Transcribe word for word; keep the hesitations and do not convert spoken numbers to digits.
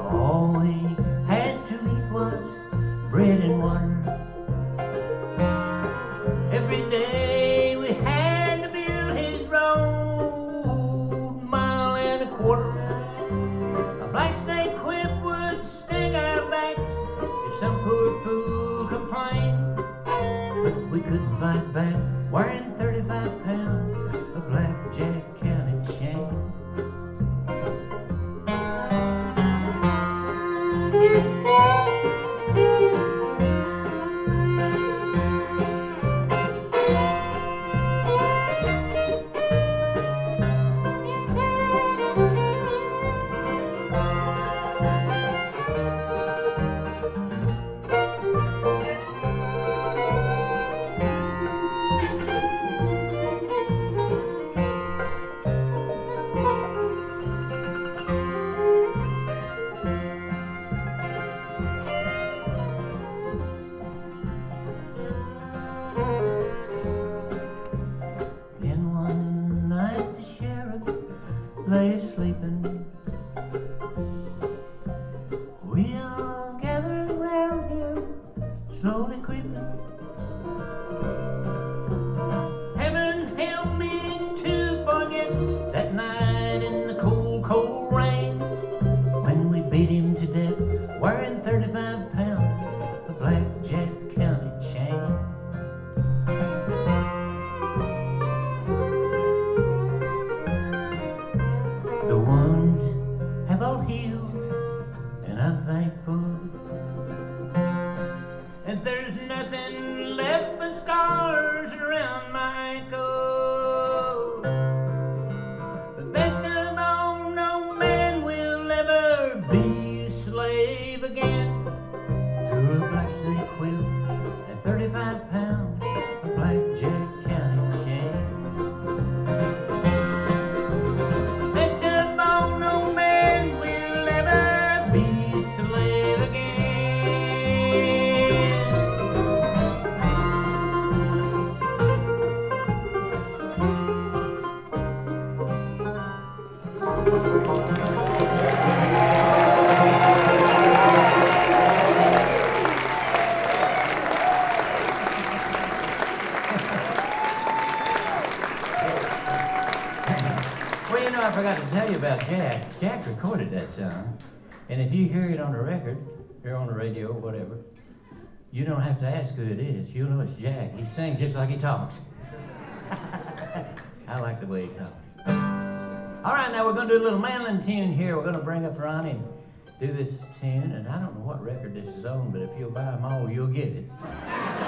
All we had to eat was bread and water. Every day we had to build his road, mile and a quarter. A black snake whip would sting our backs if some poor fool complained, but we couldn't fight back, wearing thirty-five pounds of Blackjack County chain. Lay sleeping, we all gathered around him, slowly creeping. Heaven help me to forget that night in the cold, cold rain, when we beat him to death, wearing thirty-five pounds of Blackjack County chain. The wounds have all healed, and I'm thankful. And there's nothing left but scars around my ankle. But best of all, no man will ever be a slave again to a black snake whip and thirty-five pounds of Blackjack County chain. Well, you know, I forgot to tell you about Jack. Jack recorded that song, and if you hear it on the record, or on the radio, or whatever, you don't have to ask who it is. You'll know it's Jack. He sings just like he talks. I like the way he talks. All right, now we're going to do a little mandolin tune here. We're going to bring up Ronnie and do this tune, and I don't know what record this is on, but if you'll buy them all, you'll get it.